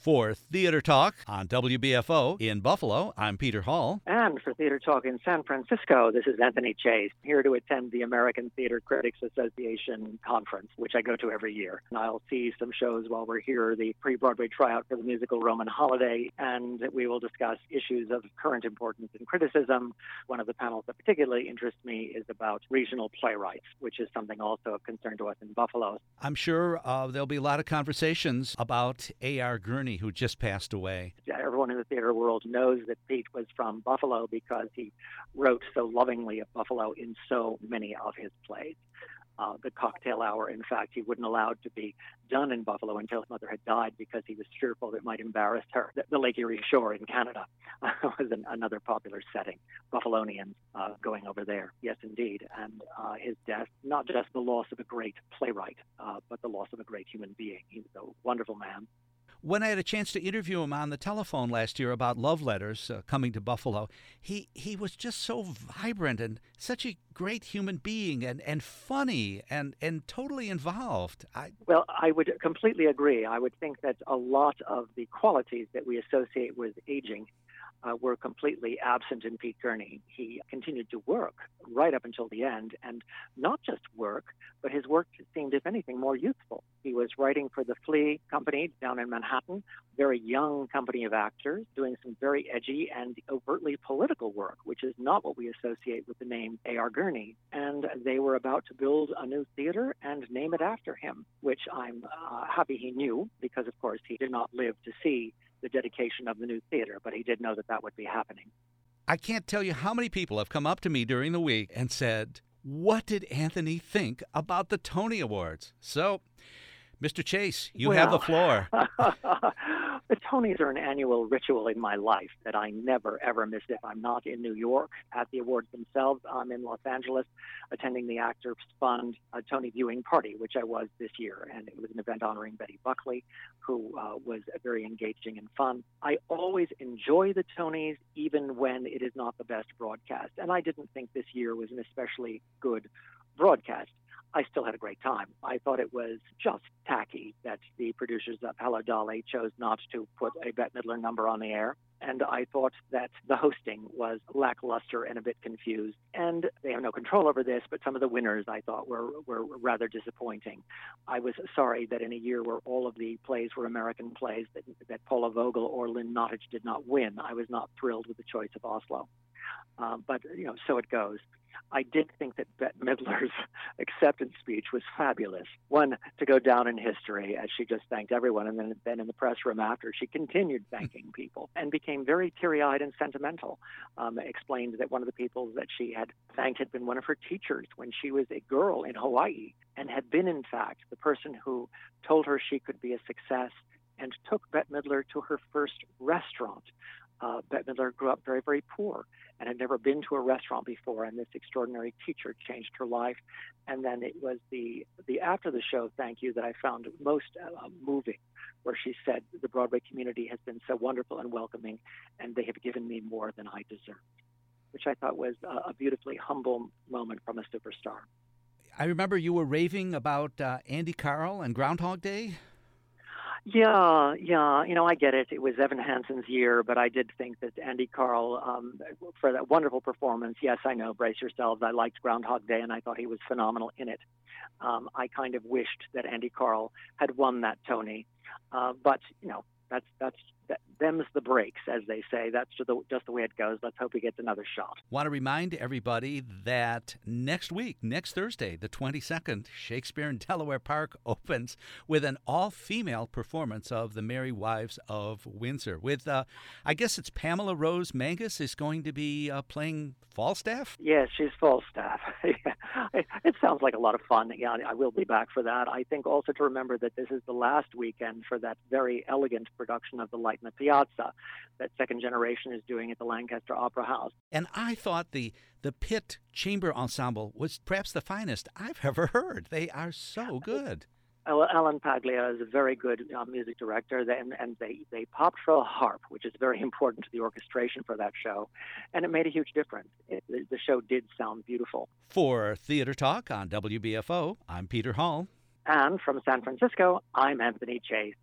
For Theater Talk on WBFO in Buffalo, I'm Peter Hall. And for Theater Talk in San Francisco, this is Anthony Chase, here to attend the American Theater Critics Association conference, which I go to every year. And I'll see some shows while we're here, the pre-Broadway tryout for the musical Roman Holiday, and we will discuss issues of current importance in criticism. One of the panels that particularly interests me is about regional playwrights, which is something also of concern to us in Buffalo. I'm sure there'll be a lot of conversations about A.R. Gurney, who just passed away. Everyone in the theater world knows that Pete was from Buffalo because he wrote so lovingly of Buffalo in so many of his plays. The Cocktail Hour, in fact, he wouldn't allow to be done in Buffalo until his mother had died because he was fearful it might embarrass her. The Lake Erie Shore in Canada was another popular setting. Buffalonians going over there, yes, indeed. And his death, not just the loss of a great playwright, but the loss of a great human being. He was a wonderful man. When I had a chance to interview him on the telephone last year about love letters coming to Buffalo, he was just so vibrant and such a great human being and funny and totally involved. Well, I would completely agree. I would think that a lot of the qualities that we associate with aging were completely absent in Pete Gurney. He continued to work right up until the end, and not just work, but his work seemed, if anything, more youthful. He was writing for the Flea Company down in Manhattan, very young company of actors, doing some very edgy and overtly political work, which is not what we associate with the name A.R. Gurney. And they were about to build a new theater and name it after him, which I'm happy he knew, because, of course, he did not live to see the dedication of the new theater, but he did know that that would be happening. I can't tell you how many people have come up to me during the week and said, "What did Anthony think about the Tony Awards?" So, Mr. Chase, you have the floor. The Tonys are an annual ritual in my life that I never, ever miss if I'm not in New York at the awards themselves. I'm in Los Angeles attending the Actors Fund Tony viewing party, which I was this year. And it was an event honoring Betty Buckley, who was very engaging and fun. I always enjoy the Tonys, even when it is not the best broadcast. And I didn't think this year was an especially good broadcast. I still had a great time. I thought it was just tacky that the producers of Hello Dolly chose not to put a Bette Midler number on the air. And I thought that the hosting was lackluster and a bit confused. And they have no control over this, but some of the winners I thought were rather disappointing. I was sorry that in a year where all of the plays were American plays, that Paula Vogel or Lynn Nottage did not win. I was not thrilled with the choice of Oslo. But, so it goes. I did think that Bette Midler's acceptance speech was fabulous. One, to go down in history, as she just thanked everyone, and then in the press room after, she continued thanking people and became very teary-eyed and sentimental. Explained that one of the people that she had thanked had been one of her teachers when she was a girl in Hawaii, and had been, in fact, the person who told her she could be a success and took Bette Midler to her first restaurant. Bette Midler grew up very, very poor and had never been to a restaurant before, and this extraordinary teacher changed her life. And then it was the after the show thank you that I found most moving, where she said, "The Broadway community has been so wonderful and welcoming, and they have given me more than I deserved," which I thought was a beautifully humble moment from a superstar. I remember you were raving about Andy Karl and Groundhog Day. Yeah, I get it. It was Evan Hansen's year, but I did think that Andy Karl, for that wonderful performance, yes, I know, brace yourselves, I liked Groundhog Day, and I thought he was phenomenal in it. I kind of wished that Andy Karl had won that Tony, but, them's the breaks, as they say. That's just the way it goes. Let's hope he gets another shot. Want to remind everybody that next week, next Thursday, the 22nd, Shakespeare in Delaware Park opens with an all-female performance of The Merry Wives of Windsor. With, I guess it's Pamela Rose Mangus is going to be playing Falstaff? Yes, she's Falstaff. It sounds like a lot of fun. Yeah, I will be back for that. I think also to remember that this is the last weekend for that very elegant production of The Light in the Piazza that Second Generation is doing at the Lancaster Opera House. And I thought the Pitt Chamber Ensemble was perhaps the finest I've ever heard. They are so good. Alan Paglia is a very good music director, and they popped for a harp, which is very important to the orchestration for that show, and it made a huge difference. The show did sound beautiful. For Theater Talk on WBFO, I'm Peter Hall. And from San Francisco, I'm Anthony Chase.